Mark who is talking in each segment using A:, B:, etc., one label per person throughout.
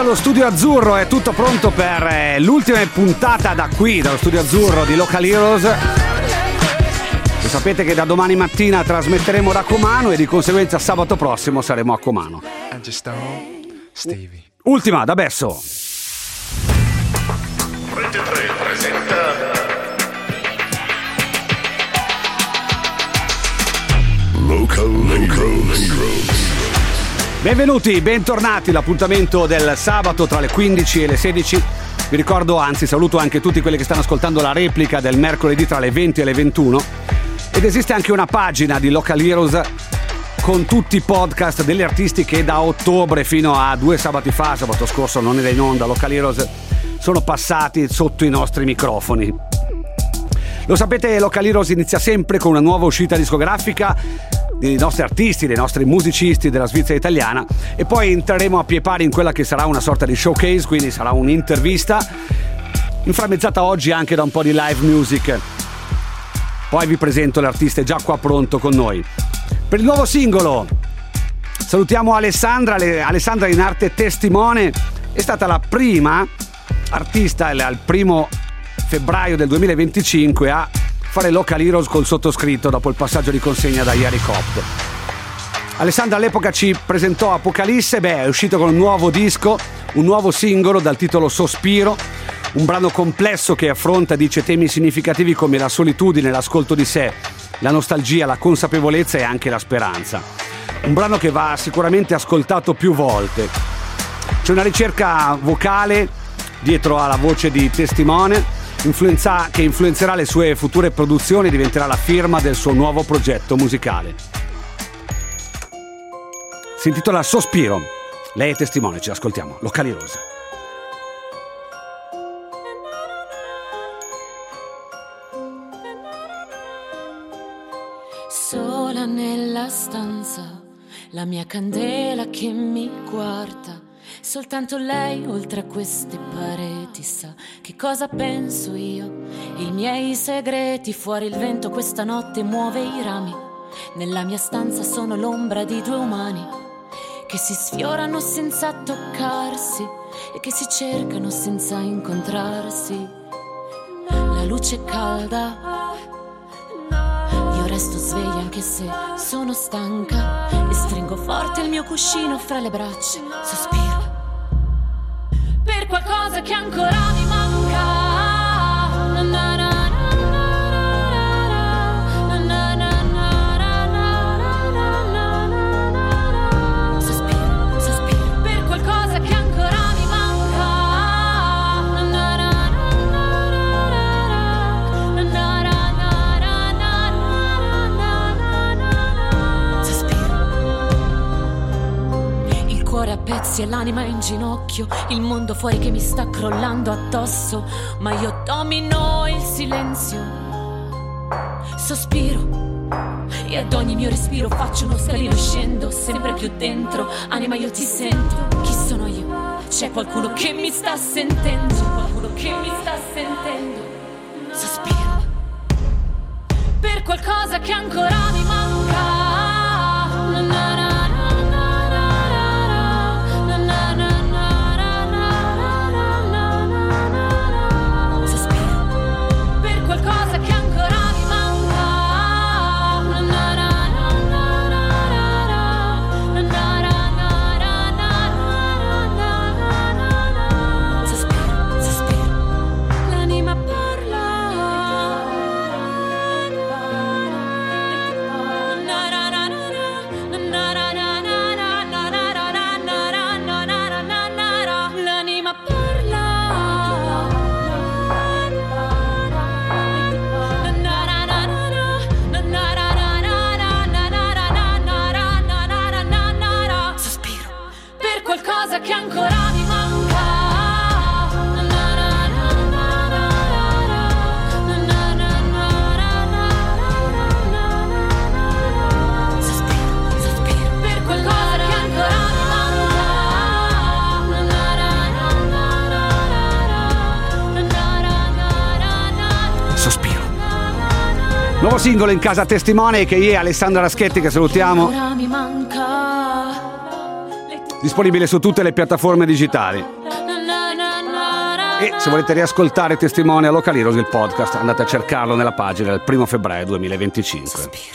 A: dallo studio azzurro, è tutto pronto per l'ultima puntata da qui, dallo studio azzurro di Local Heroes. Lo sapete che da domani mattina trasmetteremo da Comano e di conseguenza sabato prossimo saremo a Comano. Ultima da Besso.
B: 23 presenta Local Heroes.
A: Benvenuti, bentornati, l'appuntamento del sabato tra le 15 e le 16. Vi ricordo, anzi saluto anche tutti quelli che stanno ascoltando la replica del mercoledì tra le 20 e le 21. Ed esiste anche una pagina di Local Heroes con tutti i podcast degli artisti che da ottobre fino a 2 sabati fa, sabato scorso non era in onda, Local Heroes, sono passati sotto i nostri microfoni. Lo sapete, Local Heroes inizia sempre con una nuova uscita discografica dei nostri artisti, dei nostri musicisti della Svizzera italiana, e poi entreremo a pie pari in quella che sarà una sorta di showcase, quindi sarà un'intervista inframmezzata oggi anche da un po' di live music. Poi vi presento l'artista già qua pronto con noi. Per il nuovo singolo salutiamo Alessandra in arte testimone, è stata la prima artista al 1 febbraio del 2025 a fare Local Heroes col sottoscritto dopo il passaggio di consegna da Yaricop. Alessandra all'epoca ci presentò Apocalisse, è uscito con un nuovo disco, un nuovo singolo dal titolo Sospiro, un brano complesso che affronta, dice, temi significativi come la solitudine, l'ascolto di sé, la nostalgia, la consapevolezza e anche la speranza. Un brano che va sicuramente ascoltato più volte. C'è una ricerca vocale dietro alla voce di testimone che influenzerà le sue future produzioni e diventerà la firma del suo nuovo progetto musicale. Si intitola Sospiro. Lei è testimone, ci ascoltiamo. Local Heroes.
C: Sola nella stanza, la mia candela che mi guarda. Soltanto lei oltre a queste pareti sa che cosa penso io, i miei segreti. Fuori il vento questa notte muove i rami, nella mia stanza sono l'ombra di 2 umani che si sfiorano senza toccarsi e che si cercano senza incontrarsi. La luce è calda, io resto sveglia anche se sono stanca e stringo forte il mio cuscino fra le braccia. Sospiro per qualcosa che ancora mi manca. Sospiro, sospiro per qualcosa che ancora mi manca. Sospiro. Il cuore a pezzi e l'anima in ginocchio, il mondo fuori che mi sta crollando addosso, ma io domino il silenzio. Sospiro e ad ogni mio respiro faccio uno scalino, scendo sempre più dentro. Anima, io ti sento, chi sono io? C'è qualcuno che mi sta sentendo, c'è qualcuno che mi sta sentendo. Sospiro per qualcosa che ancora mi manca. Che ancora mi manca. Sospiro, sospiro per qualcosa che ancora mi manca.
A: Sospiro. Nuovo singolo in casa testimone che è Alessandra Raschetti, che salutiamo.
C: Ancora mi manca.
A: disponibile su tutte le piattaforme digitali. E se volete riascoltare Testimonial Local Heroes, il podcast, andate a cercarlo nella pagina del 1 febbraio 2025.
C: Sospiro.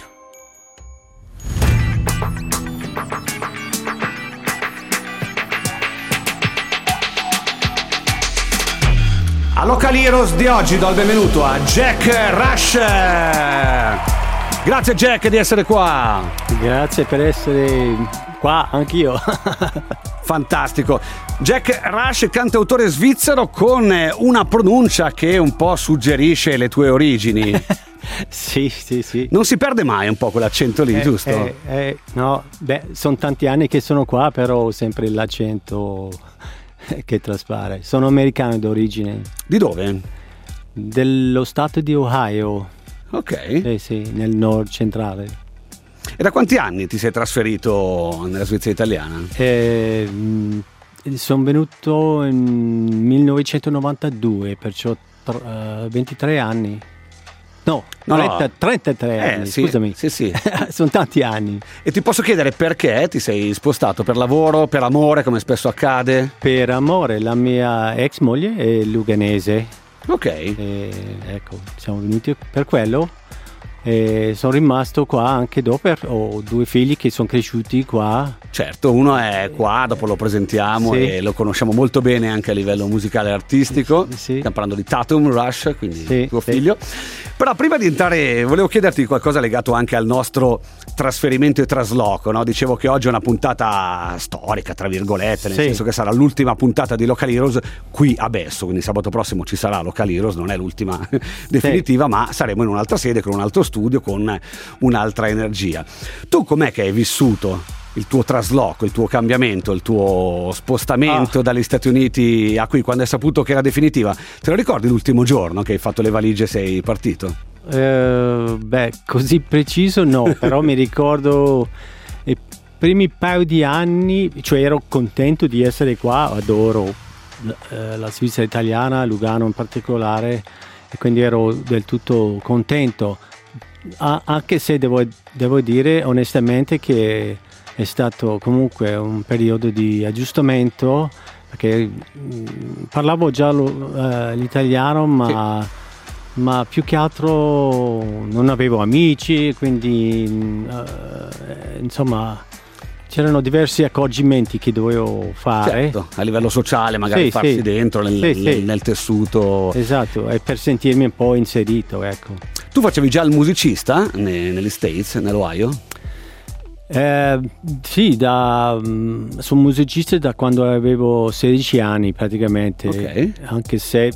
A: A Local Heroes di oggi do il benvenuto a Jack Rush. Grazie Jack di essere qua.
D: Grazie per essere qua anch'io.
A: Fantastico. Jack Rush, cantautore svizzero con una pronuncia che un po' suggerisce le tue origini.
D: Sì.
A: Non si perde mai un po' quell'accento lì, giusto?
D: No, sono tanti anni che sono qua, però ho sempre l'accento che traspare. Sono americano d'origine.
A: Di dove?
D: Dello stato di Ohio.
A: Ok.
D: Sì, nel nord centrale.
A: E da quanti anni ti sei trasferito nella Svizzera italiana?
D: Sono venuto nel 1992, perciò 23 anni. No, 33 anni,
A: sì,
D: scusami.
A: Sì.
D: Sono tanti anni.
A: E ti posso chiedere perché ti sei spostato? Per lavoro, per amore, come spesso accade?
D: Per amore, la mia ex moglie è luganese.
A: Ok.
D: Ecco, siamo venuti per quello. E sono rimasto qua anche dopo, ho 2 figli che sono cresciuti qua.
A: Certo, uno è qua, dopo lo presentiamo,
D: sì.
A: E lo conosciamo molto bene anche a livello musicale e artistico.
D: Sì.
A: Stiamo parlando di Tatum Rush, quindi
D: sì,
A: tuo figlio. Però prima di entrare volevo chiederti qualcosa legato anche al nostro trasferimento e trasloco, no? Dicevo che oggi è una puntata storica, tra virgolette, nel senso che sarà l'ultima puntata di Local Heroes qui a Besso, quindi sabato prossimo ci sarà Local Heroes, non è l'ultima definitiva, ma saremo in un'altra sede, con un altro studio, con un'altra energia. Tu com'è che hai vissuto il tuo trasloco, il tuo cambiamento, il tuo spostamento dagli Stati Uniti a qui, quando hai saputo che era definitiva? Te lo ricordi l'ultimo giorno che hai fatto le valigie e sei partito?
D: Così preciso no, però mi ricordo i primi paio di anni, cioè ero contento di essere qua, adoro la Svizzera italiana, Lugano in particolare, e quindi ero del tutto contento, anche se devo dire onestamente che è stato comunque un periodo di aggiustamento, perché parlavo già l'italiano, ma più che altro non avevo amici, quindi insomma c'erano diversi accorgimenti che dovevo fare.
A: Certo, a livello sociale magari farsi dentro nel tessuto.
D: Esatto, e per sentirmi un po' inserito, ecco.
A: Tu facevi già il musicista negli States, nell'Ohio?
D: Sì, sono musicista da quando avevo 16 anni praticamente,
A: okay.
D: Anche se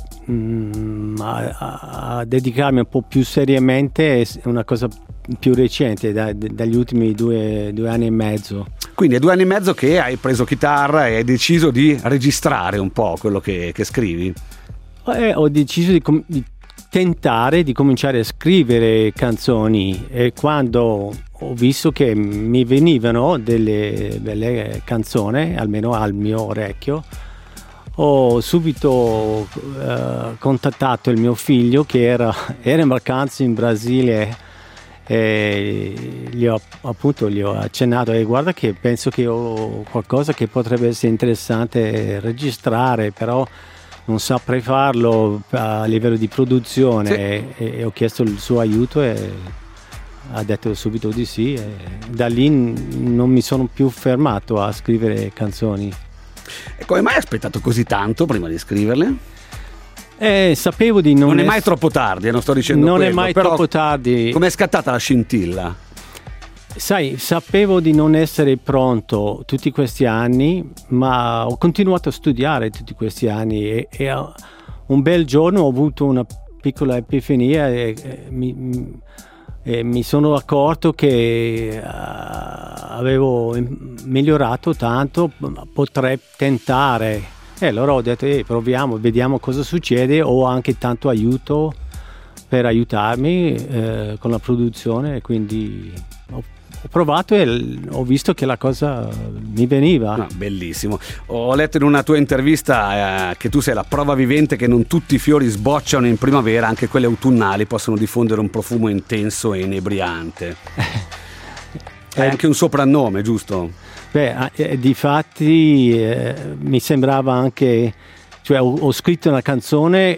D: a dedicarmi un po' più seriamente è una cosa più recente, dagli ultimi due anni e mezzo.
A: Quindi è 2 anni e mezzo che hai preso chitarra e hai deciso di registrare un po' quello che scrivi?
D: Ho deciso di tentare di cominciare a scrivere canzoni, e quando ho visto che mi venivano delle belle canzoni, almeno al mio orecchio, ho subito contattato il mio figlio che era in vacanza in Brasile, e gli ho accennato, e guarda che penso che ho qualcosa che potrebbe essere interessante registrare, però non saprei farlo a livello di produzione, e ho chiesto il suo aiuto e ha detto subito di sì, e da lì non mi sono più fermato a scrivere canzoni.
A: E come mai hai aspettato così tanto prima di scriverle?
D: Sapevo di non
A: è mai troppo tardi, non sto dicendo
D: non
A: quello,
D: è mai
A: però
D: troppo tardi.
A: Com'è scattata la scintilla?
D: Sai, sapevo di non essere pronto tutti questi anni, ma ho continuato a studiare tutti questi anni, e un bel giorno ho avuto una piccola epifania e mi sono accorto che avevo migliorato tanto, potrei tentare, e allora ho detto proviamo, vediamo cosa succede. Ho anche tanto aiuto per aiutarmi con la produzione, e quindi ho provato e ho visto che la cosa mi veniva.
A: No, bellissimo. Ho letto in una tua intervista che tu sei la prova vivente che non tutti i fiori sbocciano in primavera, anche quelli autunnali possono diffondere un profumo intenso e inebriante. È anche un soprannome, giusto?
D: Difatti mi sembrava anche, cioè ho scritto una canzone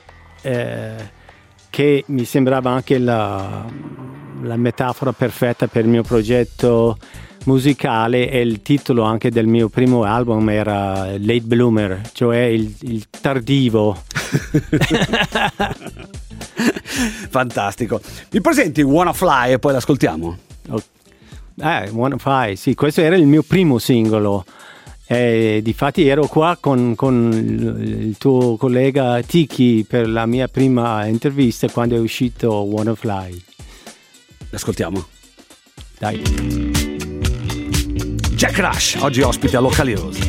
D: che mi sembrava anche la metafora perfetta per il mio progetto musicale, e il titolo anche del mio primo album era Late Bloomer, cioè il tardivo.
A: Fantastico. Mi presenti Wanna Fly e poi l'ascoltiamo?
D: Wanna Fly, sì, questo era il mio primo singolo. Difatti ero qua con il tuo collega Tiki per la mia prima intervista quando è uscito Wanna Fly.
A: L'ascoltiamo.
D: Dai.
A: Jack Rush, oggi ospite a Local Heroes.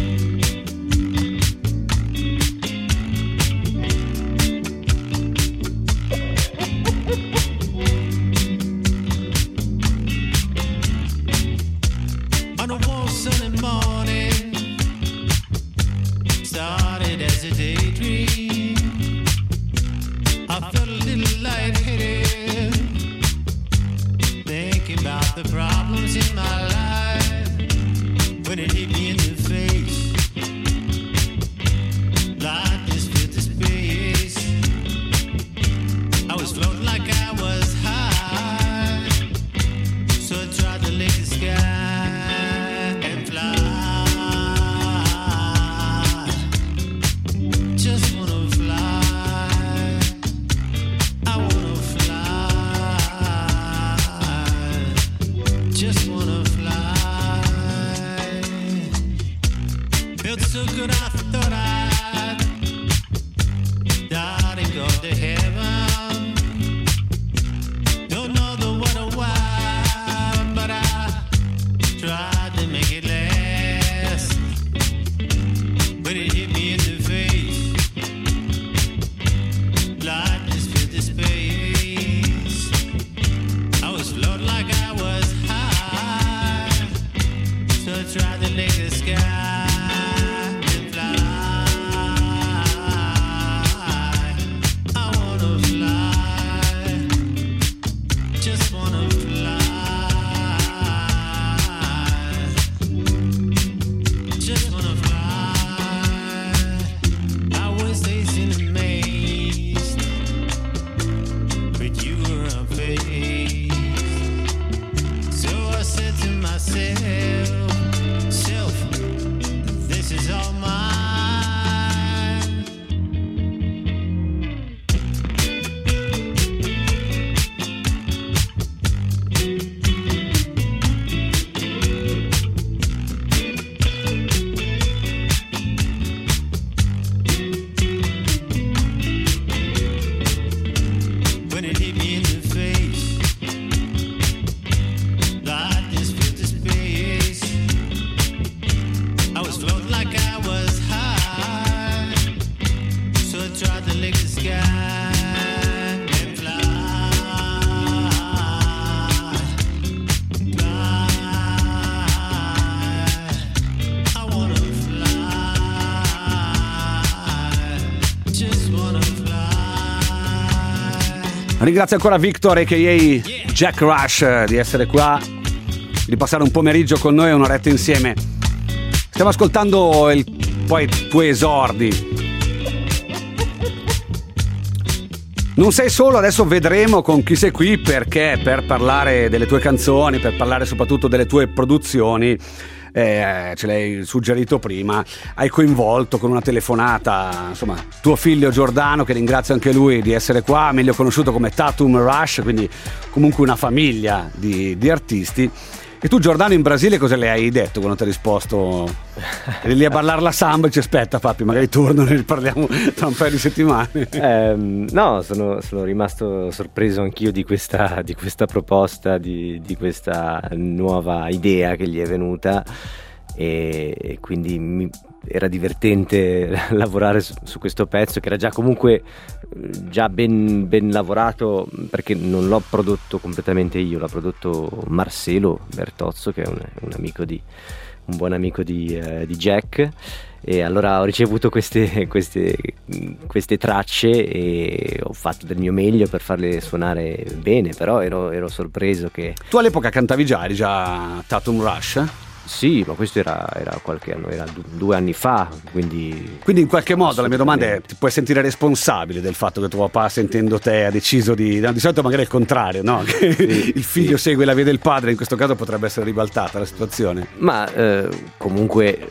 A: Ringrazio ancora Victor a.k.a. Jack Rush di essere qua, di passare un pomeriggio con noi e un'oretta insieme. Stiamo ascoltando poi i tuoi esordi. Non sei solo, adesso vedremo con chi sei qui, perché per parlare delle tue canzoni, per parlare soprattutto delle tue produzioni, ce l'hai suggerito prima, hai coinvolto con una telefonata, insomma, tuo figlio Giordano, che ringrazio anche lui di essere qua, meglio conosciuto come Tatum Rush, quindi comunque una famiglia di artisti. E tu, Giordano, in Brasile cosa le hai detto quando ti ha risposto? Eri lì a ballare la samba e dici aspetta papi, magari torno, ne riparliamo tra un paio di settimane.
E: No, sono rimasto sorpreso anch'io di questa proposta, di questa nuova idea che gli è venuta, e quindi era divertente lavorare su questo pezzo, che era già comunque ben lavorato, perché non l'ho prodotto completamente io, l'ha prodotto Marcelo Bertozzo, che è un buon amico di Jack, e allora ho ricevuto queste tracce e ho fatto del mio meglio per farle suonare bene, però ero sorpreso che...
A: Tu all'epoca cantavi già, eri già Tatum Rush?
E: Sì, ma questo era qualche anno, era 2 anni fa, quindi
A: in qualche modo la mia domanda è: ti puoi sentire responsabile del fatto che tuo papà, sentendo te, ha deciso di solito magari è il contrario, no? Che
E: Sì,
A: il figlio
E: sì.
A: segue la via del padre, in questo caso potrebbe essere ribaltata la situazione.
E: Ma comunque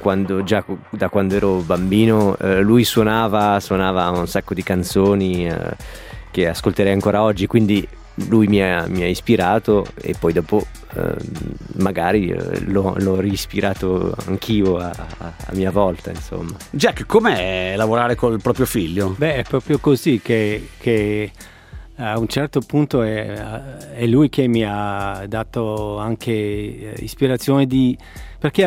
E: da quando ero bambino lui suonava un sacco di canzoni che ascolterei ancora oggi, quindi lui mi ha ispirato e poi dopo magari l'ho riispirato anch'io a mia volta, insomma.
A: Jack, com'è lavorare col proprio figlio?
D: Beh, è proprio così che a un certo punto è lui che mi ha dato anche ispirazione perché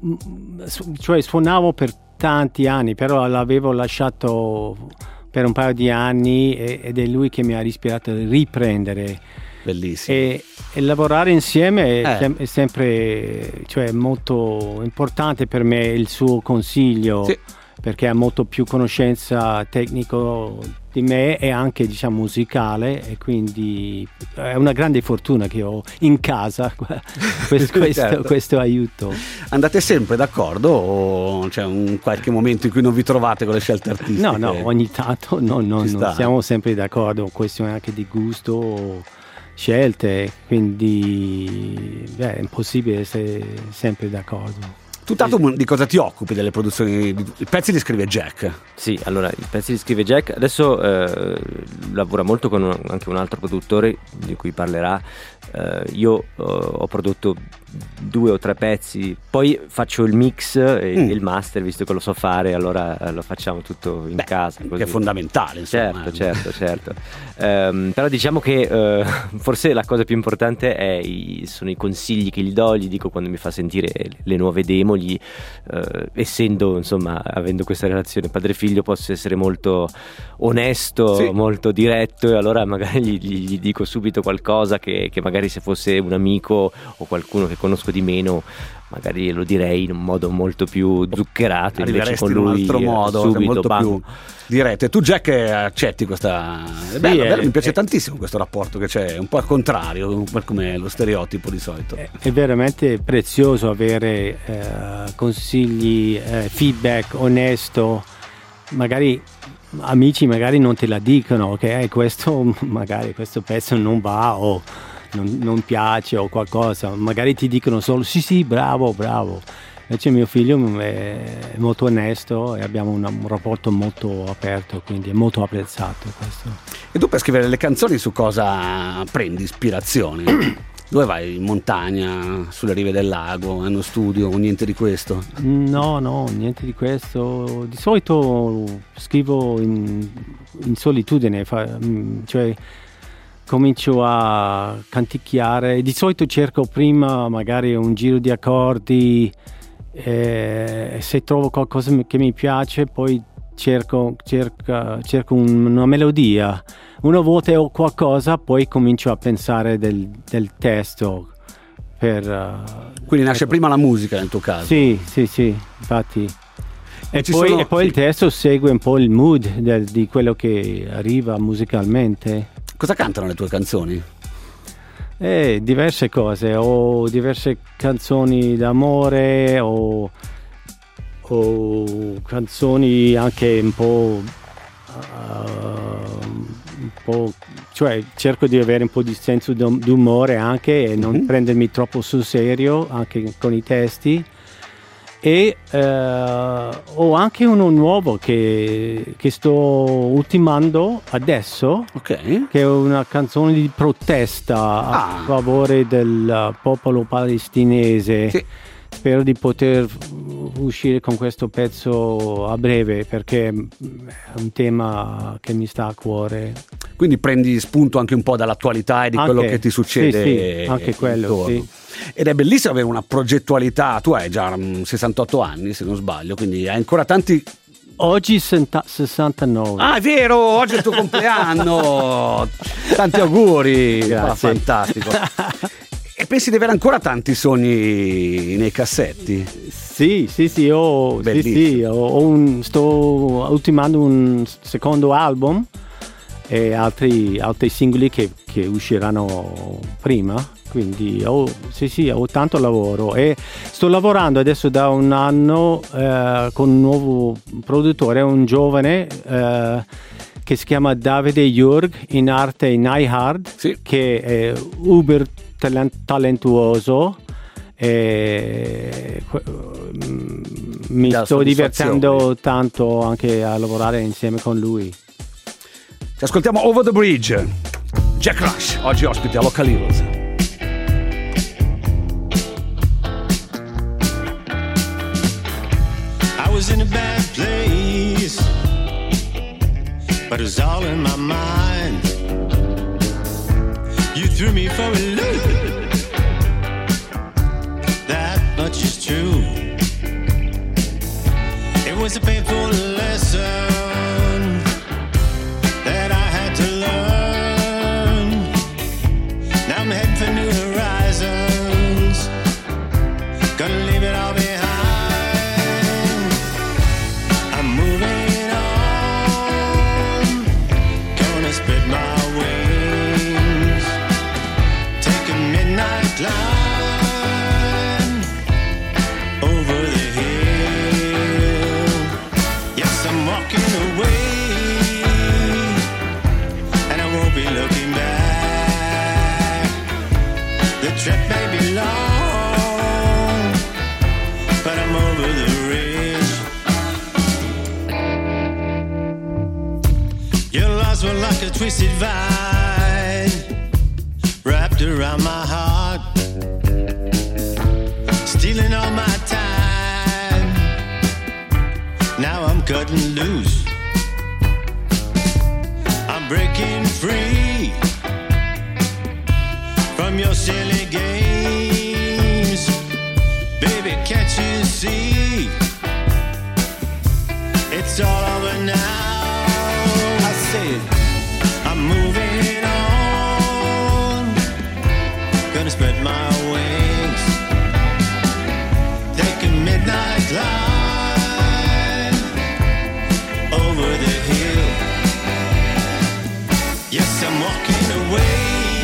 D: suonavo per tanti anni, però l'avevo lasciato per un paio di anni ed è lui che mi ha ispirato a riprendere.
A: Bellissimo.
D: E lavorare insieme è sempre, molto importante per me il suo consiglio.
A: Sì.
D: Perché ha molto più conoscenza tecnico di me e anche musicale, e quindi è una grande fortuna che ho in casa
A: Certo.
D: questo aiuto.
A: Andate sempre d'accordo o c'è un qualche momento in cui non vi trovate con le scelte artistiche?
D: No, ogni tanto non
A: sta.
D: siamo sempre d'accordo, questione anche di gusto, scelte, quindi è impossibile essere sempre d'accordo.
A: Tu tanto di cosa ti occupi delle produzioni? I pezzi li scrive Jack.
E: Sì, allora i pezzi li scrive Jack, adesso lavora molto con anche un altro produttore di cui parlerà. Io ho prodotto 2 o 3 pezzi, poi faccio il mix e il master, visto che lo so fare, allora lo facciamo tutto in casa. Così.
A: Che è fondamentale, insomma.
E: Certo. Però diciamo che forse la cosa più importante sono i consigli che gli do, gli dico quando mi fa sentire le nuove demo, essendo, insomma, avendo questa relazione padre-figlio, posso essere molto onesto,
A: sì,
E: molto diretto, e allora magari gli dico subito qualcosa che magari se fosse un amico o qualcuno che conosco di meno magari lo direi in un modo molto più zuccherato, invece con lui
A: in un altro modo,
E: subito,
A: molto più diretto. E tu, Jack, accetti questa? È bello, mi piace tantissimo questo rapporto che c'è, un po' al contrario, come lo stereotipo di solito.
D: È veramente prezioso avere consigli, feedback onesto. Magari amici magari non te la dicono, che questo pezzo non va o non piace o qualcosa, magari ti dicono solo sì, bravo. Invece mio figlio è molto onesto e abbiamo un rapporto molto aperto, quindi è molto apprezzato questo.
A: E tu per scrivere le canzoni su cosa prendi ispirazione? Dove vai? In montagna, sulle rive del lago, in uno studio o niente di questo?
D: No, niente di questo. Di solito scrivo in solitudine, comincio a canticchiare. Di solito cerco prima magari un giro di accordi, se trovo qualcosa che mi piace poi cerco una melodia. Una volta ho qualcosa, poi comincio a pensare del testo.
A: Quindi nasce prima la musica nel tuo caso?
D: Sì, infatti. E poi
A: sì,
D: il testo segue un po' il mood di quello che arriva musicalmente.
A: Cosa cantano le tue canzoni?
D: Diverse cose, o diverse canzoni d'amore o canzoni anche un po', cioè cerco di avere un po' di senso d'umore anche e non prendermi troppo sul serio anche con i testi. E ho anche uno nuovo che sto ultimando adesso,
A: che
D: è una canzone di protesta a favore del popolo palestinese.
A: Sì.
D: Spero di poter uscire con questo pezzo a breve, perché è un tema che mi sta a cuore.
A: Quindi prendi spunto anche un po' dall'attualità e di quello che ti succede.
D: Sì, anche quello,
A: intorno.
D: sì.
A: Ed è bellissimo avere una progettualità. Tu hai già 68 anni, se non sbaglio, quindi hai ancora tanti...
D: Oggi 69.
A: Ah, è vero, oggi è il tuo compleanno. Tanti auguri.
D: Grazie.
A: Fantastico. E pensi di avere ancora tanti sogni nei cassetti?
D: Sì, sto ultimando un secondo album e altri singoli che che usciranno prima, quindi ho tanto lavoro e sto lavorando adesso da un anno con un nuovo produttore, un giovane che si chiama Davide Jurg, in arte Nyhard,
A: sì,
D: che è uber talentuoso. E mi sto divertendo tanto anche a lavorare insieme con lui.
A: Ci ascoltiamo Over the Bridge, Jack Rush, oggi ospite a Local Heroes.
F: I was in a bad place, but it was all in my mind. You threw me for a loop, that much is true. It was a painful lesson that I had to learn. Now I'm heading for new horizons, gonna leave it all behind. I'm moving on, gonna spread my wings, take a midnight climb over the hill. Yes, I'm walking away, and I won't be looking back. The trip may be long, but I'm over the ridge. Your lies were like a twisted vine wrapped around my heart, stealing all my time. Now I'm cutting loose, I'm breaking free from your silly games. Baby, can't you see? It's all over now. I said, I'm moving on, gonna spread my wings, take a midnight climb over the hill. Yes, I'm walking away,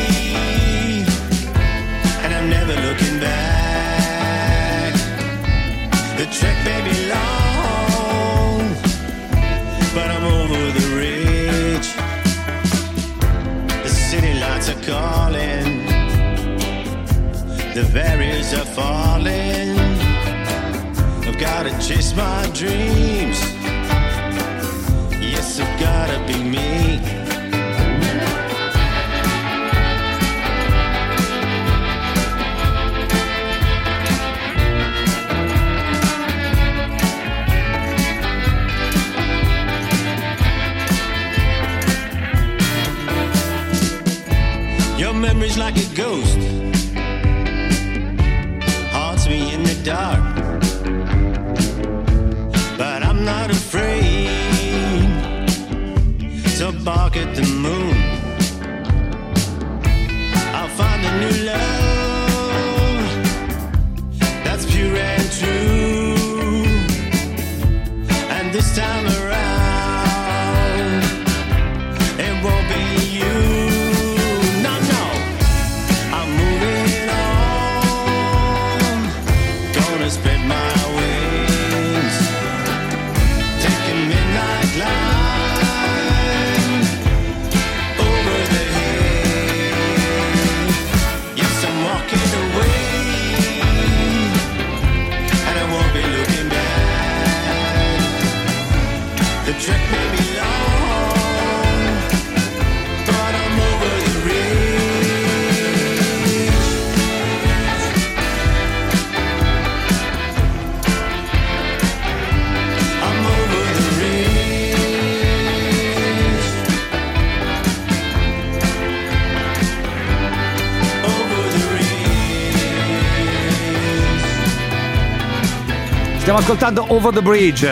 F: and I'm never looking back. The trek may be long, but I'm over the ridge. The city lights are calling, the barriers are falling. I've gotta chase my dreams. Yes, I've gotta be me. Your memory's like a ghost, haunts me in the dark, but I'm not afraid to bark at the moon. I'll find a new love that's pure and true, and this time around it won't be you. Spread my wings, take a midnight climb over the hill. Yes, I'm walking away, and I won't be looking back. The trek may be long, but I'm over the ridge.
A: Stiamo ascoltando Over the Bridge.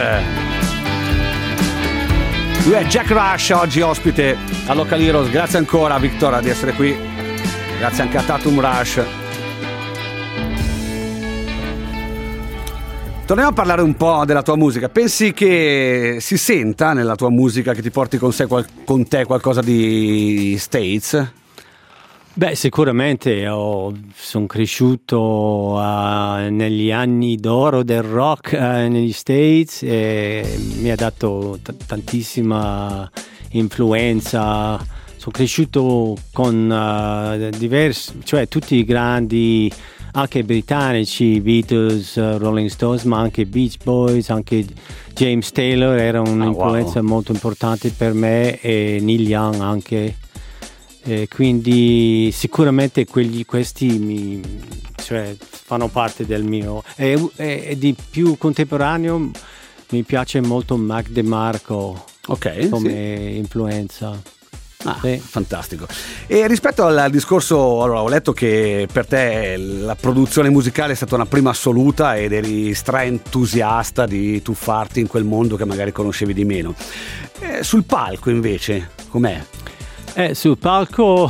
A: Lui è Jack Rush, oggi ospite a Local Heroes. Grazie ancora Victor di essere qui. Grazie anche a Tatum Rush. Torniamo a parlare un po' della tua musica. Pensi che si senta nella tua musica che ti porti con te qualcosa di States?
D: Beh, sicuramente sono cresciuto negli anni d'oro del rock negli States e mi ha dato tantissima influenza. Sono cresciuto con diversi, cioè tutti i grandi, anche britannici, Beatles, Rolling Stones, ma anche Beach Boys, anche James Taylor era un'influenza molto importante per me, e Neil Young anche. Quindi sicuramente questi fanno parte del mio. E di più contemporaneo mi piace molto Mac DeMarco come influenza.
A: Sì. Fantastico. E rispetto al discorso, allora, ho letto che per te la produzione musicale è stata una prima assoluta ed eri stra-entusiasta di tuffarti in quel mondo che magari conoscevi di meno. Sul palco invece com'è?
D: Sul palco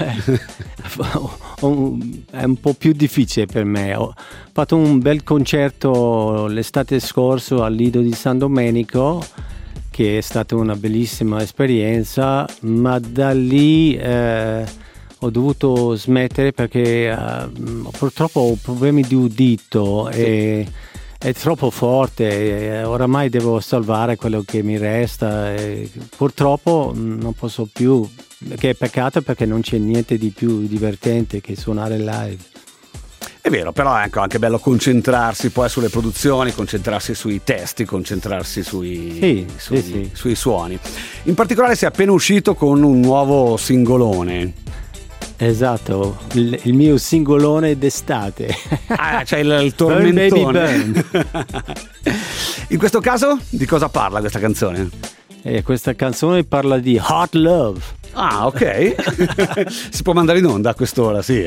D: è un po' più difficile per me. Ho fatto un bel concerto l'estate scorsa al Lido di San Domenico, che è stata una bellissima esperienza, ma da lì ho dovuto smettere perché purtroppo ho problemi di udito e è troppo forte, oramai devo salvare quello che mi resta e purtroppo non posso più, che è peccato perché non c'è niente di più divertente che suonare live.
A: È vero, però è anche bello concentrarsi poi sulle produzioni, concentrarsi sui testi, concentrarsi sui suoni. In particolare sei appena uscito con un nuovo singolone.
D: Esatto, il mio singolone d'estate.
A: C'è il tormentone.
D: Burn Baby Burn.
A: In questo caso di cosa parla questa canzone?
D: Questa canzone parla di hot love.
A: Ah, ok. Si può mandare in onda a quest'ora, sì.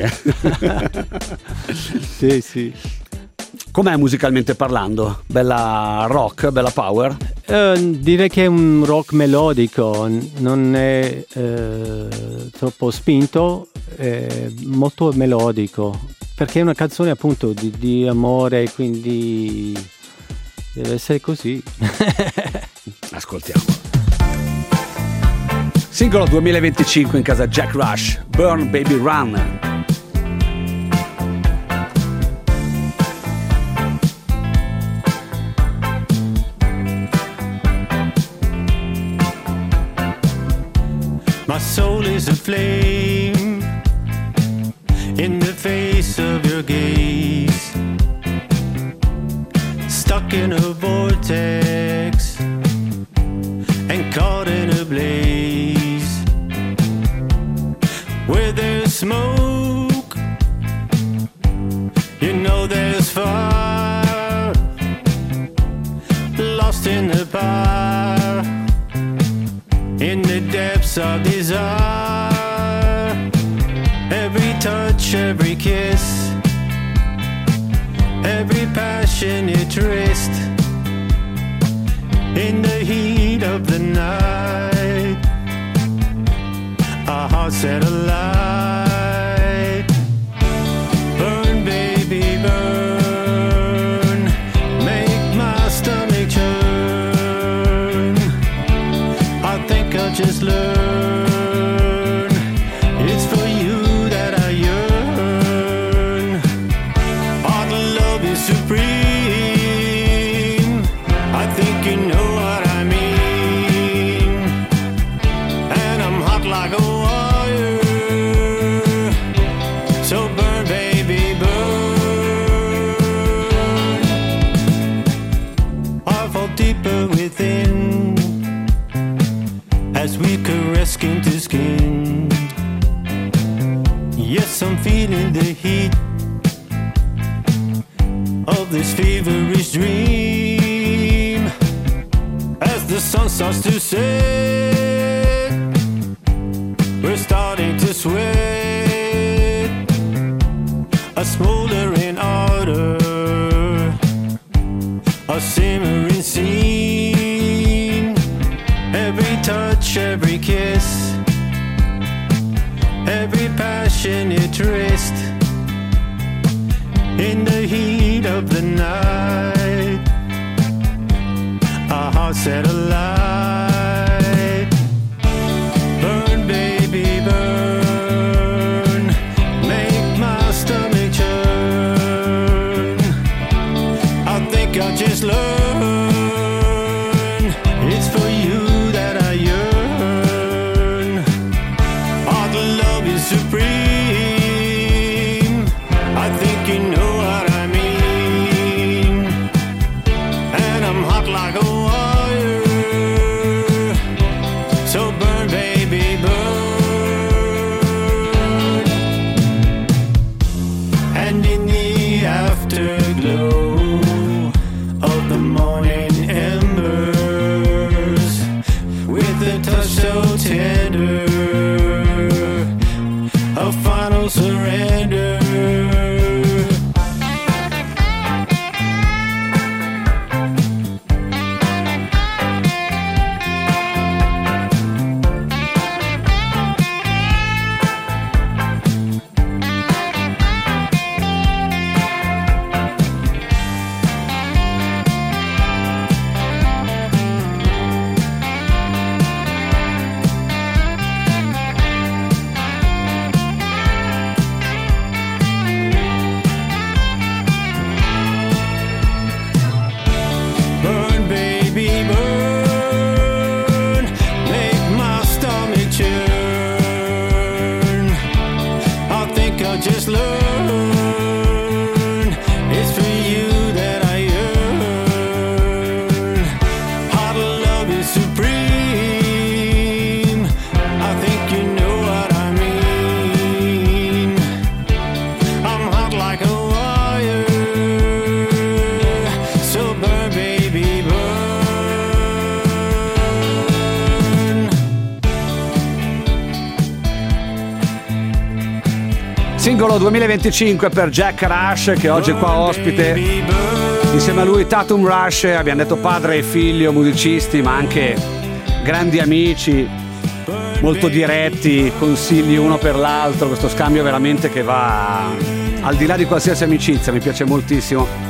D: Sì.
A: Com'è musicalmente parlando? Bella rock, bella power?
D: Direi che è un rock melodico, non è troppo spinto, è molto melodico, perché è una canzone appunto di amore, quindi deve essere così.
A: Ascoltiamo. Singolo 2025 in casa Jack Rush, Burn Baby Run.
F: My soul is a flame in the face of your gaze, stuck in a vortex and caught in a blaze, where there's smoke, you know there's fire, lost in the fire, in the depths of desire. Every touch, every kiss, every passionate tryst, in the heat of the night, our hearts set alight. Burn, baby, burn, make my stomach churn. I think I'll just learn. It's for you that I yearn. Our love is supreme. I think you know what I mean. And I'm hot like a wire. So burn, baby, burn. I fall deeper within as we caress skin to skin. Yes, I'm feeling the heat of this feverish dream. As the sun starts to set, we're starting to sweat. A smoldering ardor, a simmering scene. Every touch, every kiss, every passionate tryst, in the heat of the night, our hearts set alight. Burn, baby, burn, supreme. I think you know what I mean. I'm hot like a wire, so burn, baby, burn.
A: Singolo 2025 per Jack Rush, che oggi è qua ospite. Insieme a lui Tatum Rush, abbiamo detto padre e figlio, musicisti ma anche grandi amici, molto diretti, consigli uno per l'altro, questo scambio veramente che va al di là di qualsiasi amicizia, mi piace moltissimo.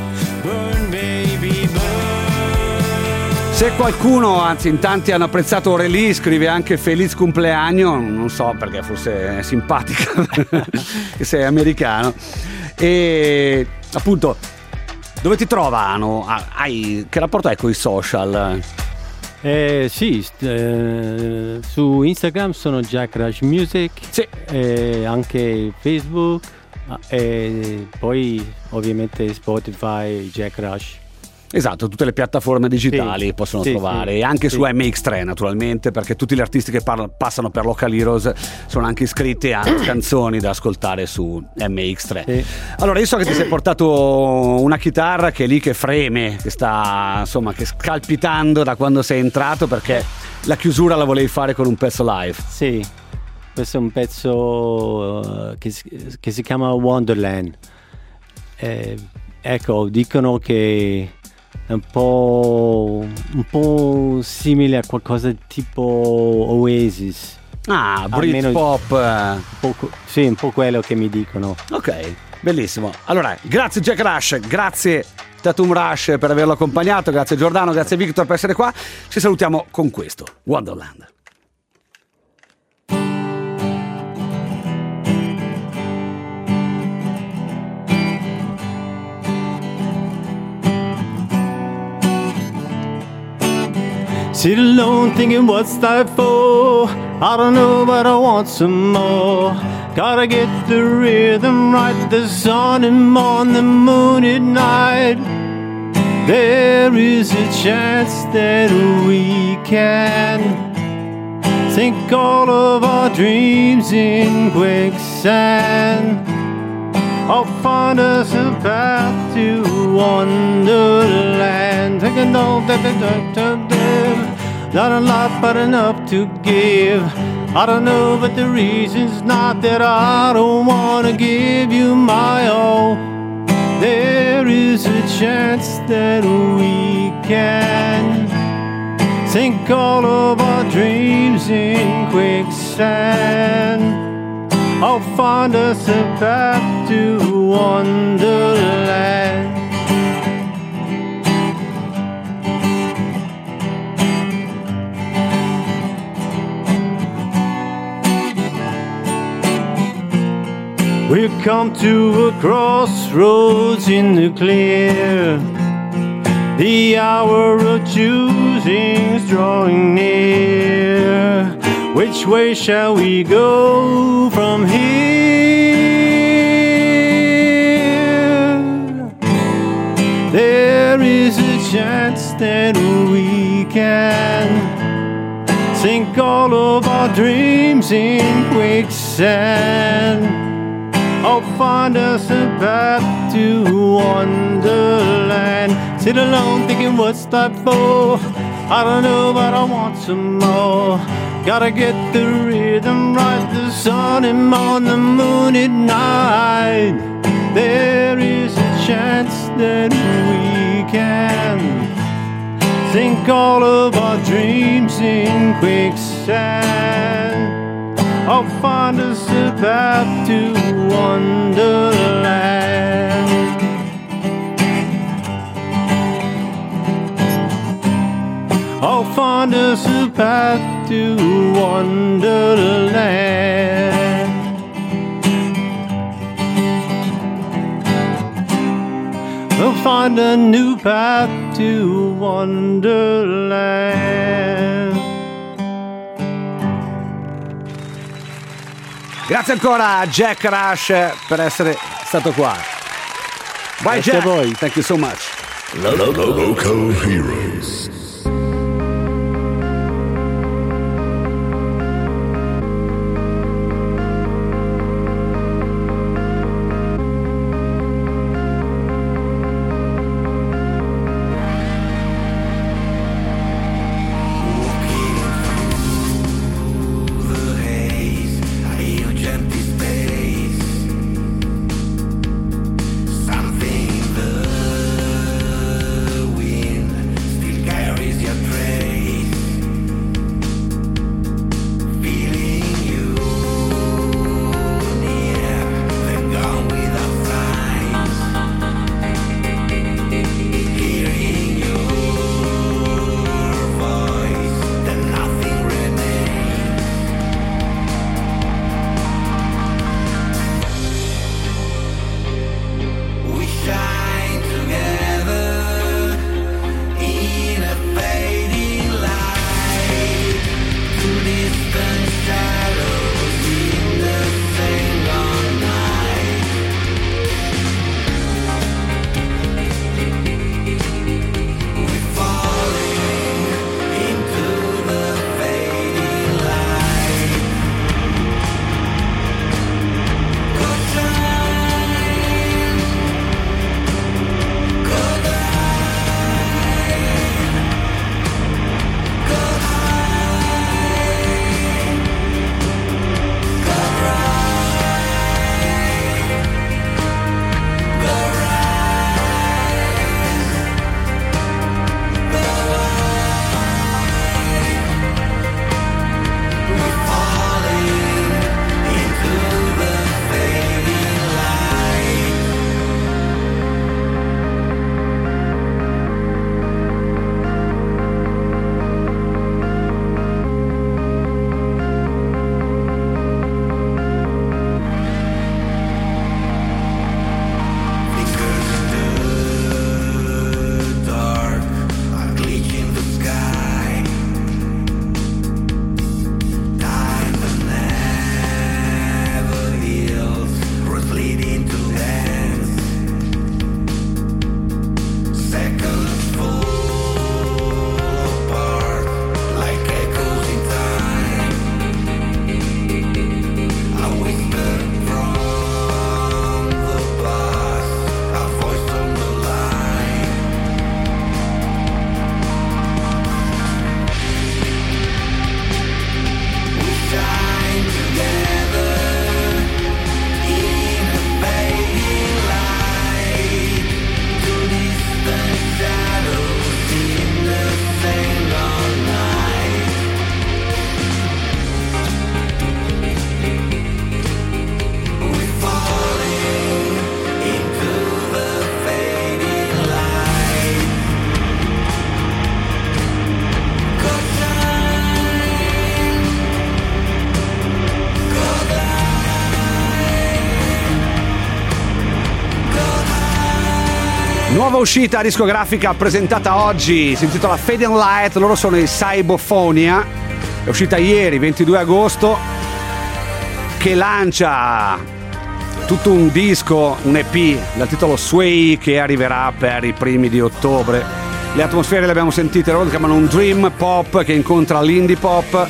A: Se qualcuno, anzi in tanti hanno apprezzato Aurélie, scrive anche Feliz Cumpleaños, non so perché, forse è simpatica, che sei americano. E appunto, dove ti trovano? Che rapporto hai con i social?
D: Sì, su Instagram sono Jack Rush Music,
A: Sì.
D: Anche Facebook, e poi ovviamente Spotify, Jack Rush.
A: Esatto, tutte le piattaforme digitali
D: Sì,
A: possono
D: sì,
A: trovare,
D: sì,
A: e anche
D: sì.
A: su MX3 naturalmente, perché tutti gli artisti che passano per Local Heroes sono anche iscritti a canzoni da ascoltare su MX3.
D: Sì.
A: Allora, io so che ti sei portato una chitarra che è lì che freme, che sta insomma che scalpitando da quando sei entrato, perché la chiusura la volevi fare con un pezzo live.
D: Sì, questo è un pezzo che si chiama Wonderland. Ecco, dicono che è un po' simile a qualcosa tipo Oasis.
A: Ah,
D: Almeno-
A: Britpop.
D: Sì, un po' quello che mi dicono.
A: Ok, bellissimo. Allora, grazie Jack Rush, grazie Tatum Rush per averlo accompagnato, grazie Giordano, grazie Victor per essere qua. Ci salutiamo con questo, Wonderland.
D: Sit alone thinking what's that for? I don't know but I want some more. Gotta get the rhythm right, the sun and on the moon at night. There is a chance that we can sink all of our dreams in quicksand. I'll find us a path to Wonderland. Not a lot, but enough to give. I don't know, but the reason's not that I don't wanna give you my all. There is a chance that we can sink all of our dreams in quicksand. I'll find us a path to Wonderland. We've come to a crossroads in the clear. The hour of choosing's drawing near. Which way shall we go from here? There is a chance that we can sink all of our dreams in quicksand. I'll find us a path to Wonderland. Sit alone thinking what's that for? I don't know but I want some more. Gotta get the rhythm right, the sun and on the moon at night. There is a chance that we can sink all of our dreams in quicksand. I'll find us a path to Wonderland. I'll find us a path to Wonderland. We'll find a new path to Wonderland.
A: Grazie ancora a Jack Rush per essere stato qua. Bye
D: Grazie
A: Jack.
D: a voi.
A: Thank you so much.
B: Local Heroes.
A: Nuova uscita discografica presentata oggi, si intitola Fading Light, loro sono i Cybophonia, è uscita ieri, 22 agosto, che lancia tutto un disco, un EP dal titolo Sway, che arriverà per i primi di ottobre. Le atmosfere le abbiamo sentite, loro lo chiamano un dream pop che incontra l'indie pop,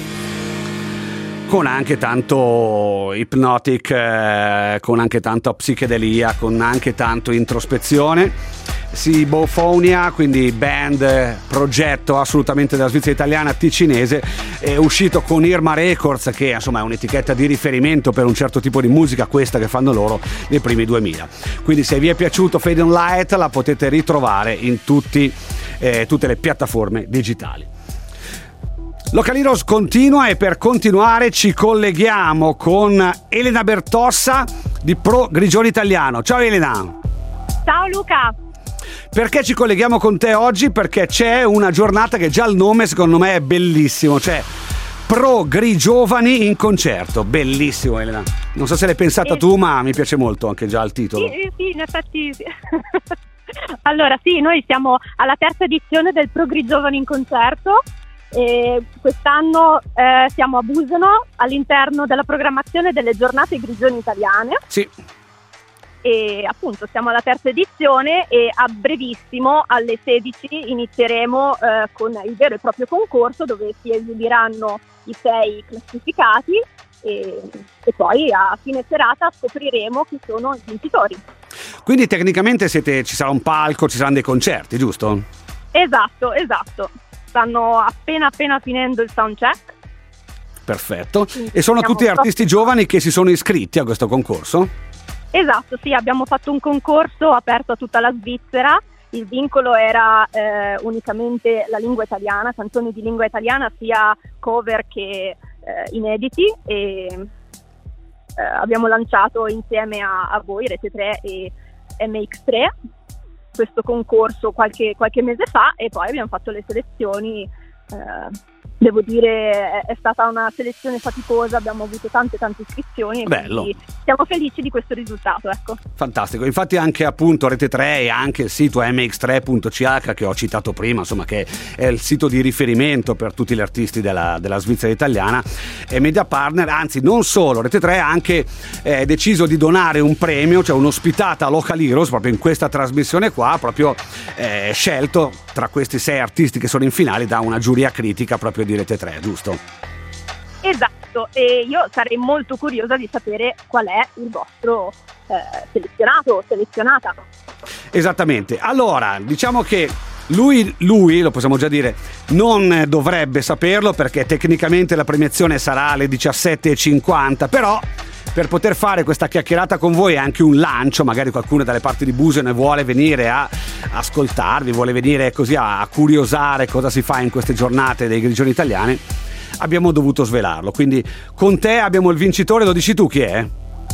A: con anche tanto hypnotic, con anche tanta psichedelia, con anche tanto introspezione. Cybophonia, quindi band, progetto assolutamente della Svizzera italiana, ticinese, è uscito con Irma Records, che insomma è un'etichetta di riferimento per un certo tipo di musica, questa che fanno loro nei primi 2000. Quindi se vi è piaciuto Fading Light la potete ritrovare in tutte le piattaforme digitali. Local Heroes continua, e per continuare ci colleghiamo con Elena Bertossa di Pro Grigioni Italiano. Ciao Elena.
G: Ciao Luca.
A: Perché ci colleghiamo con te oggi? Perché c'è una giornata che già il nome secondo me è bellissimo, cioè Pro Grigiovani in concerto. Bellissimo Elena. Non so se l'hai pensata tu, ma mi piace molto anche già il titolo.
G: Sì, in effetti sì. Allora sì, noi siamo alla terza edizione del Pro Grigiovani in concerto. E quest'anno siamo a Busano all'interno della programmazione delle giornate Grigioni Italiane.
A: Sì.
G: E appunto siamo alla terza edizione e a brevissimo alle 16 inizieremo con il vero e proprio concorso, dove si esibiranno i 6 classificati e poi a fine serata scopriremo chi sono i vincitori.
A: Quindi tecnicamente ci sarà un palco, ci saranno dei concerti, giusto?
G: Esatto. Stanno appena finendo il soundcheck.
A: Perfetto. E sono tutti artisti giovani che si sono iscritti a questo concorso?
G: Esatto, sì, abbiamo fatto un concorso aperto a tutta la Svizzera. Il vincolo era unicamente la lingua italiana, canzoni di lingua italiana, sia cover che inediti, e abbiamo lanciato insieme a voi, Rete 3 e MX3, questo concorso qualche mese fa, e poi abbiamo fatto le selezioni. Devo dire è stata una selezione faticosa, abbiamo avuto tante iscrizioni, e
A: bello.
G: Siamo felici di questo risultato, ecco.
A: Fantastico, infatti anche appunto Rete 3 e anche il sito mx3.ch che ho citato prima, insomma, che è il sito di riferimento per tutti gli artisti della Svizzera italiana, e media partner. Anzi, non solo, Rete 3 ha anche deciso di donare un premio, cioè un'ospitata a Local Heroes proprio in questa trasmissione qua, proprio scelto tra questi 6 artisti che sono in finale da una giuria critica proprio di Rete 3, giusto?
G: Esatto, e io sarei molto curiosa di sapere qual è il vostro selezionato o selezionata.
A: Esattamente, allora diciamo che lui, lo possiamo già dire, non dovrebbe saperlo, perché tecnicamente la premiazione sarà alle 17:50, però per poter fare questa chiacchierata con voi, anche un lancio, magari qualcuno dalle parti di Busano vuole venire a ascoltarvi, vuole venire così a curiosare cosa si fa in queste giornate dei Grigioni Italiani, abbiamo dovuto svelarlo. Quindi con te abbiamo il vincitore, lo dici tu chi è?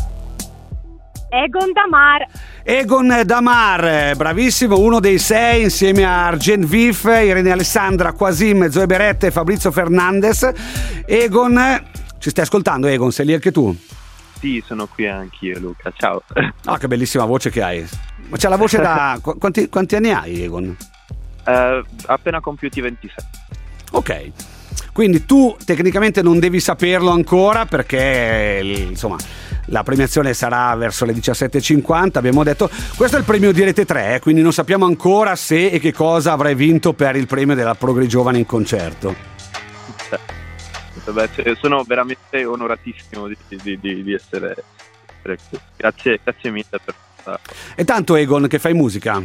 G: Egon Damar.
A: Egon Damar, bravissimo, uno dei 6 insieme a Argent Vif, Irene Alessandra, Quasim, Zoe Beretta e Fabrizio Fernandez. Egon, ci stai ascoltando Egon? Sei lì anche tu?
H: Sì, sono qui anch'io Luca, ciao.
A: Ah, che bellissima voce che hai. Ma c'è la voce da... quanti anni hai Egon?
H: Appena compiuti 26.
A: Ok, quindi tu tecnicamente non devi saperlo ancora, perché insomma la premiazione sarà verso le 17:50, abbiamo detto. Questo è il premio di Rete 3, quindi non sappiamo ancora se e che cosa avrai vinto per il premio della Pro Grigiovani in concerto.
H: Beh, sono veramente onoratissimo di essere qui. Grazie mille per questa.
A: E tanto Egon, che fai musica?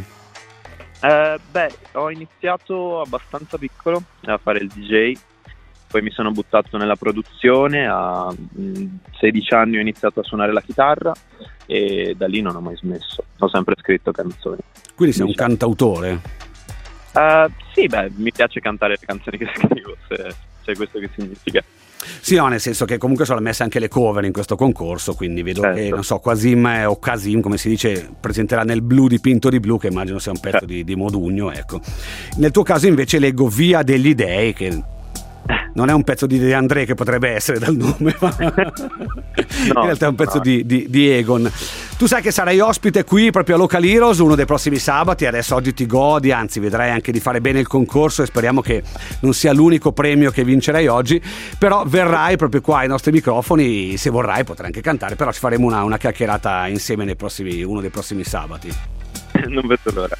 H: Ho iniziato abbastanza piccolo a fare il DJ, poi mi sono buttato nella produzione, a 16 anni ho iniziato a suonare la chitarra e da lì non ho mai smesso, ho sempre scritto canzoni.
A: Quindi sei un cantautore?
H: Sì, mi piace cantare le canzoni che scrivo, se questo che significa.
A: Sì, no, nel senso che comunque sono messe anche le cover in questo concorso, quindi vedo che, non so, Quasim o Casim, come si dice, presenterà nel blu dipinto di blu, che immagino sia un pezzo di Modugno, ecco. Nel tuo caso invece leggo Via degli Dei, che Non è un pezzo di De André, che potrebbe essere dal nome, ma in realtà è un pezzo di Egon. Tu sai che sarai ospite qui proprio a Local Heroes uno dei prossimi sabati. Adesso oggi ti godi, anzi vedrai anche di fare bene il concorso, e speriamo che non sia l'unico premio che vincerai oggi, però verrai proprio qua ai nostri microfoni. Se vorrai potrai anche cantare, però ci faremo una chiacchierata insieme uno dei prossimi sabati.
H: Non vedo l'ora.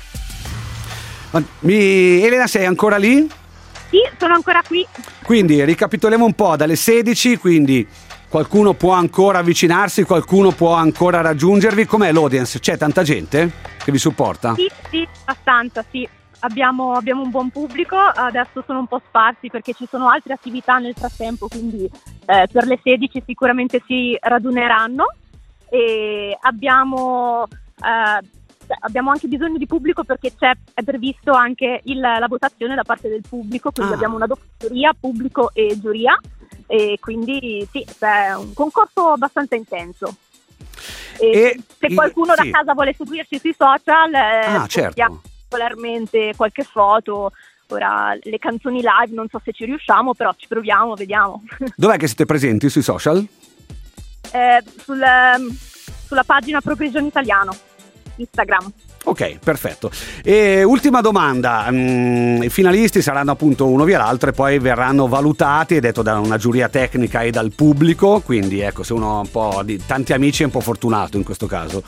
A: Elena, sei ancora lì?
G: Sì, sono ancora qui.
A: Quindi ricapitoliamo un po': dalle 16, quindi qualcuno può ancora avvicinarsi, qualcuno può ancora raggiungervi. Com'è l'audience? C'è tanta gente che vi supporta?
G: Sì, abbastanza, sì. Abbiamo un buon pubblico, adesso sono un po' sparsi perché ci sono altre attività nel frattempo, quindi per le 16 sicuramente si raduneranno, e abbiamo anche bisogno di pubblico perché è previsto anche la votazione da parte del pubblico, quindi abbiamo una doppia giuria, pubblico e giuria, e quindi sì, è un concorso abbastanza intenso. E se qualcuno da casa vuole seguirci sui social,
A: certo,
G: regolarmente qualche foto. Ora le canzoni live non so se ci riusciamo, però ci proviamo, vediamo.
A: Dov'è che siete presenti sui social?
G: Sulla pagina Progression Italiano, Instagram.
A: Ok, perfetto. E ultima domanda: i finalisti saranno appunto uno via l'altro e poi verranno valutati, detto da una giuria tecnica e dal pubblico, quindi ecco, se uno ha un po' di tanti amici è un po' fortunato in questo caso.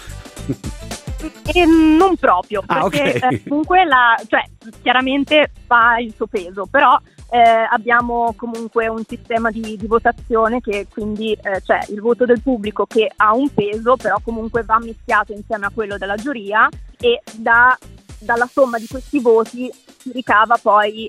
G: Non proprio, perché
A: okay.
G: Comunque chiaramente fa il suo peso, però abbiamo comunque un sistema di votazione che quindi c'è il voto del pubblico che ha un peso, però comunque va mischiato insieme a quello della giuria, e dalla somma di questi voti si ricava poi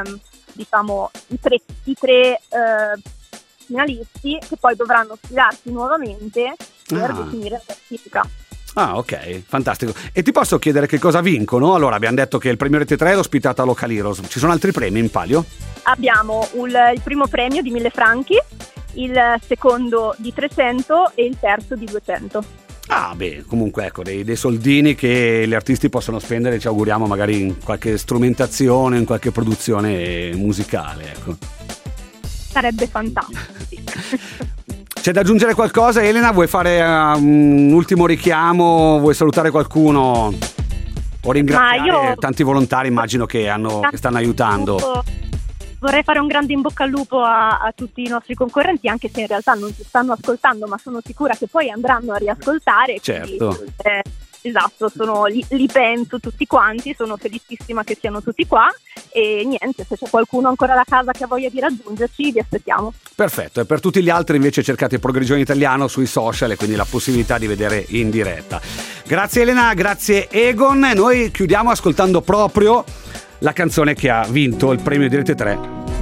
G: i tre finalisti, che poi dovranno sfidarsi nuovamente per definire la classifica.
A: Ah, ok, fantastico. E ti posso chiedere che cosa vincono? Allora, abbiamo detto che il premio Rete 3 è l'ospitata a Local Heroes. Ci sono altri premi in palio?
G: Abbiamo il primo premio di 1.000 franchi, il secondo di 300 e il terzo di 200.
A: Ah, beh, comunque ecco, dei soldini che gli artisti possono spendere, ci auguriamo, magari in qualche strumentazione, in qualche produzione musicale, ecco.
G: Sarebbe fantastico, sì.
A: C'è da aggiungere qualcosa, Elena? Vuoi fare un ultimo richiamo? Vuoi salutare qualcuno? O ringraziare tanti volontari, immagino, che stanno aiutando.
G: Vorrei fare un grande in bocca al lupo a tutti i nostri concorrenti, anche se in realtà non ci stanno ascoltando, ma sono sicura che poi andranno a riascoltare.
A: Certo.
G: Quindi, esatto, li penso tutti quanti, sono felicissima che siano tutti qua, e niente, se c'è qualcuno ancora da casa che ha voglia di raggiungerci, vi aspettiamo.
A: Perfetto, e per tutti gli altri invece cercate Progression Italiano sui social, e quindi la possibilità di vedere in diretta. Grazie Elena, grazie Egon. Noi chiudiamo ascoltando proprio la canzone che ha vinto il premio di Rete 3.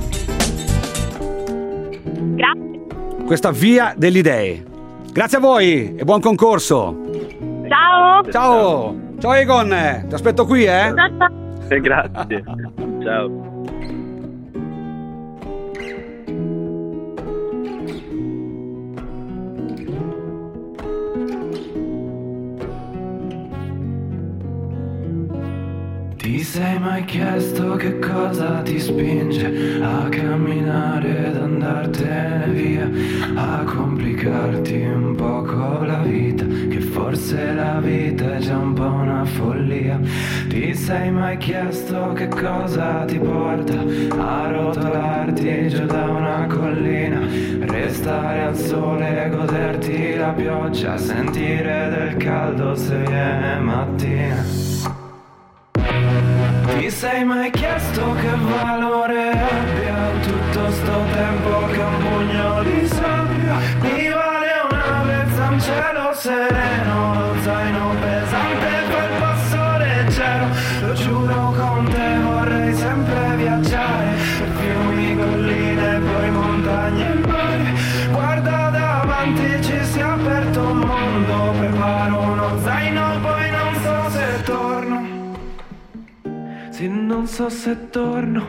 G: Grazie.
A: Questa Via delle Idee. Grazie a voi e buon concorso.
G: Ciao
A: Egon, ti aspetto qui,
H: Grazie. Ciao.
I: Ti sei mai chiesto che cosa ti spinge a camminare ed andartene via, a complicarti un poco la vita, che forse la vita è già un po' una follia? Ti sei mai chiesto che cosa ti porta a rotolarti giù da una collina, restare al sole, goderti la pioggia, sentire del caldo se viene mattina? Ti sei mai chiesto che valore abbia tutto sto tempo che un pugno di sabbia? Mi vale una brezza, un cielo sereno, lo zaino pesante quel passo leggero. Lo giuro, con te vorrei sempre viaggiare per fiumi, colline, poi montagne e mare. Guarda davanti, ci si è aperto un mondo, preparo uno zaino, poi non so se torno. Sì, non so se torno,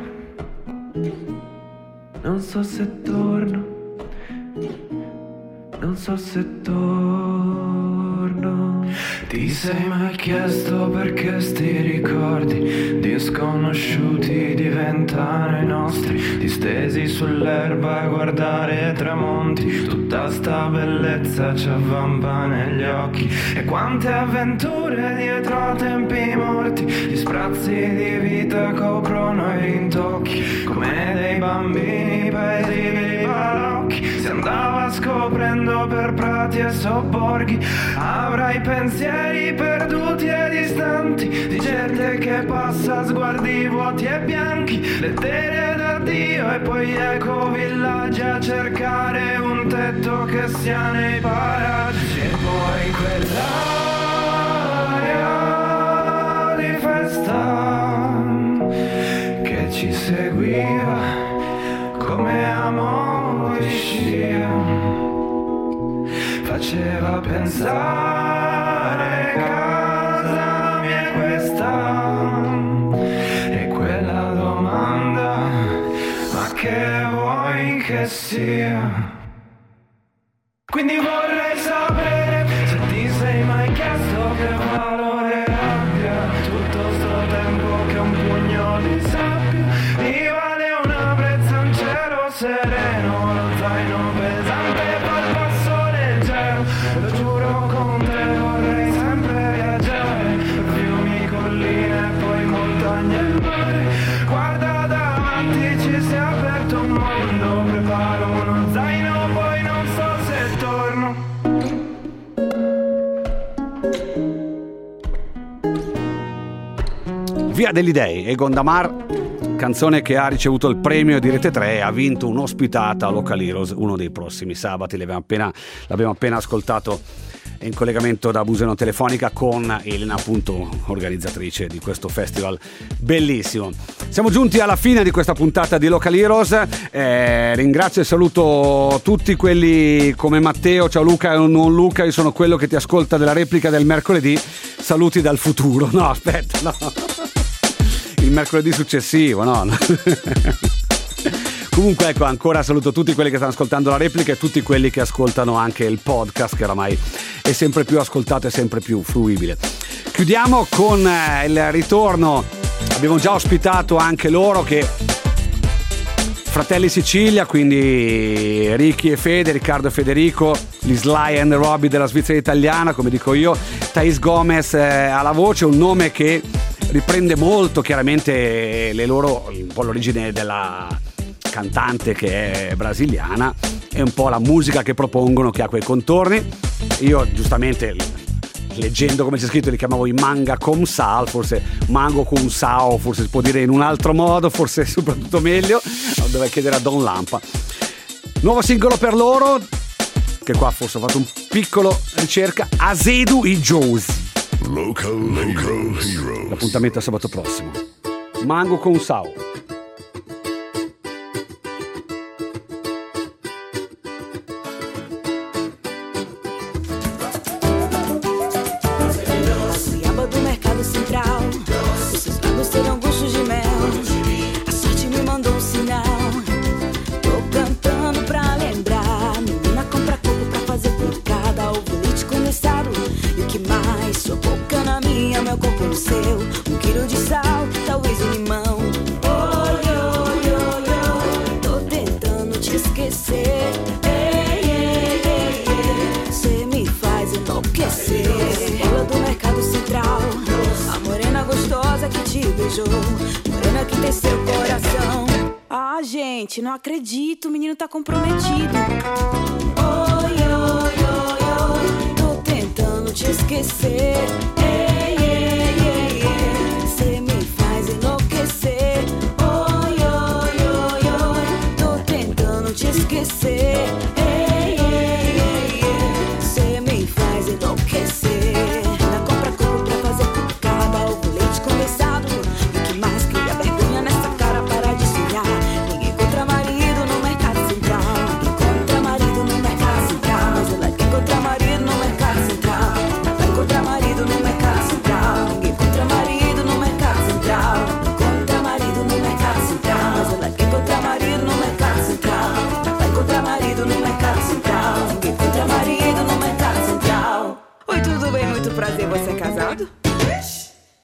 I: non so se torno, non so se torno. giorno. Ti sei mai chiesto perché sti ricordi di sconosciuti diventano i nostri, distesi sull'erba a guardare tramonti, tutta sta bellezza ci avvampa negli occhi, e quante avventure dietro a tempi morti, gli sprazzi di vita coprono i rintocchi, come dei bambini paesibili balocchi, si andava scoprendo per prati e sobborghi, avrai pensieri perduti e distanti, di gente che passa, sguardi vuoti e bianchi, lettere d'addio e poi ecovillaggi a cercare un tetto che sia nei paraggi, e poi quell'aria di festa che ci seguiva come amo di scia, faceva pensare casa mia è questa, e quella domanda, ma che vuoi che sia? Quindi vorrei sapere se ti sei mai chiesto che valore abbia tutto sto tempo che un pugno di sabbia, mi vale una brezza, un cielo sereno, lo zaino pesante col passo leggero, lo giuro con te vorrei sempre viaggiare, fiumi, colline e poi montagne e mare, guarda davanti ci si è aperto un mondo, preparo uno zaino poi non so se torno.
A: Via degli Dei, Egon Damar, canzone che ha ricevuto il premio di Rete 3 e ha vinto un'ospitata a Local Heroes uno dei prossimi sabati. L'abbiamo appena ascoltato in collegamento da Buseno Telefonica con Elena, appunto organizzatrice di questo festival bellissimo. Siamo giunti alla fine di questa puntata di Local Heroes, ringrazio e saluto tutti quelli come Matteo, ciao Luca e non Luca, io sono quello che ti ascolta della replica del mercoledì, saluti dal futuro, no aspetta, no, il mercoledì successivo, no. Comunque ecco, ancora saluto tutti quelli che stanno ascoltando la replica e tutti quelli che ascoltano anche il podcast, che oramai è sempre più ascoltato e sempre più fruibile. Chiudiamo con il ritorno, abbiamo già ospitato anche loro, che Fratelli Sicilia, quindi Ricky e Fede, Riccardo e Federico, gli Sly and Robbie della Svizzera italiana, come dico io, Thais Gomez alla voce, un nome che riprende molto chiaramente un po' l'origine della cantante, che è brasiliana, e un po' la musica che propongono, che ha quei contorni. Io giustamente, leggendo come c'è scritto, li chiamavo i manga com sal, forse mango con sao, forse si può dire in un altro modo, forse soprattutto meglio, dovrei chiedere a Don Lampa. Nuovo singolo per loro, che qua forse ho fatto un piccolo ricerca, Azedu i Josi.
B: Local Heroes.
A: L'appuntamento è sabato prossimo. Mango con sao.
J: Do mercado central, esses lábios terão gostos de mel. A sorte me mandou um sinal. Tô cantando pra lembrar. Menina compra coco pra fazer picada, ovo, leite condensado e o que mais? Sua boca na minha, meu corpo no seu. 1 quilo de sal, talvez um limão. Oi, oi, oi, oi. Tô tentando te esquecer. Ei, ei, ei, ei. Cê me faz enlouquecer. Ela do mercado central, a morena gostosa que te beijou, morena que tem seu coração. Ah, gente, não acredito, o menino tá comprometido. Oi, oi, oi, oi, tô tentando te esquecer. Ei, ei, ei, ei, cê me faz enlouquecer. Oi, oi, oi, oi, tô tentando te esquecer. Ei, ei, ei, ei, cê me faz enlouquecer. Marido no mercado central, vai encontrar marido no mercado.
K: combinado?